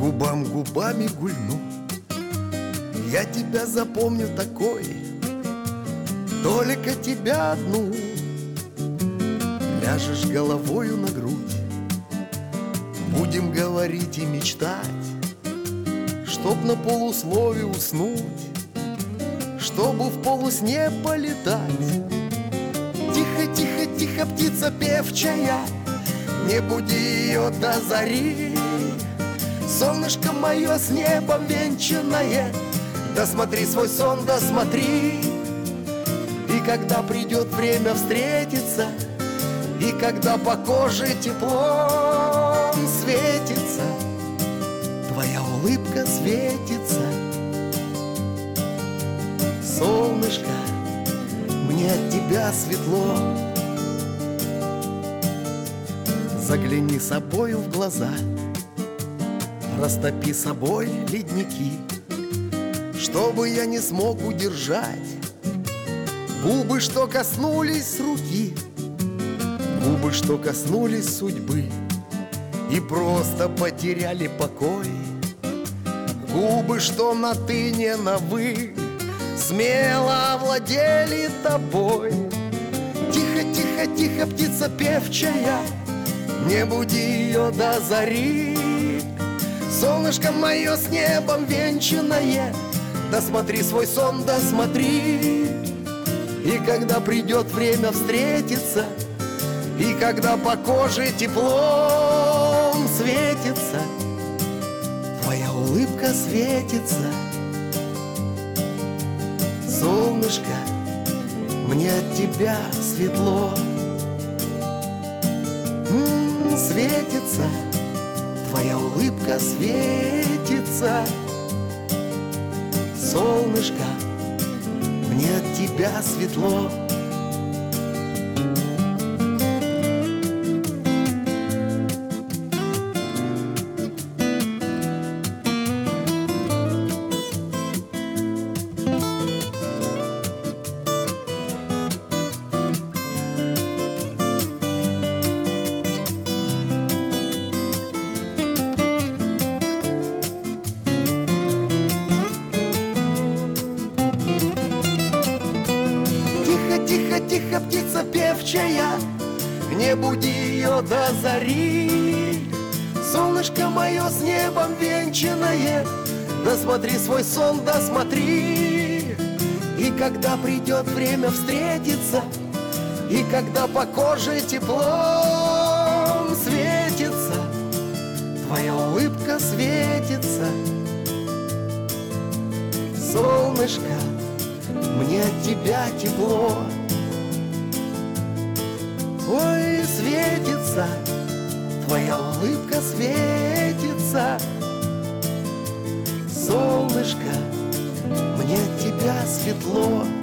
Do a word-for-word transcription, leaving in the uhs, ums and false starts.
губам губами гульну. Я тебя запомню такой, только тебя одну. Ляжешь головою на грудь, будем говорить и мечтать, чтоб на полуслове уснуть, чтобы в полусне полетать. Тихо, тихо, тихо, птица певчая, не буди ее до зари. Солнышко мое с небом венчанное, досмотри свой сон, досмотри. И когда придет время встретиться, и когда по коже теплом светится, твоя улыбка светится. Солнышко, мне от тебя светло. Загляни собою в глаза, растопи собой ледники, чтобы я не смог удержать губы, что коснулись руки, губы, что коснулись судьбы и просто потеряли покой, губы, что на ты, не на вы, смело овладели тобой. Тихо, тихо, тихо, птица певчая, не буди ее до зари. Солнышко мое с небом венчанное, досмотри свой сон, досмотри. И когда придет время встретиться, и когда по коже теплом светится, твоя улыбка светится. Солнышко, мне от тебя светло. М-м, светится, твоя улыбка светится. Солнышко, мне от тебя светло. Тихо, тихо, птица певчая, не буди ее до зари. Солнышко мое с небом венчанное, досмотри свой сон, досмотри. И когда придет время встретиться, и когда по коже теплом светится, твоя улыбка светится. Солнышко, мне от тебя тепло. Ой, светится, твоя улыбка светится. Солнышко, мне от тебя светло.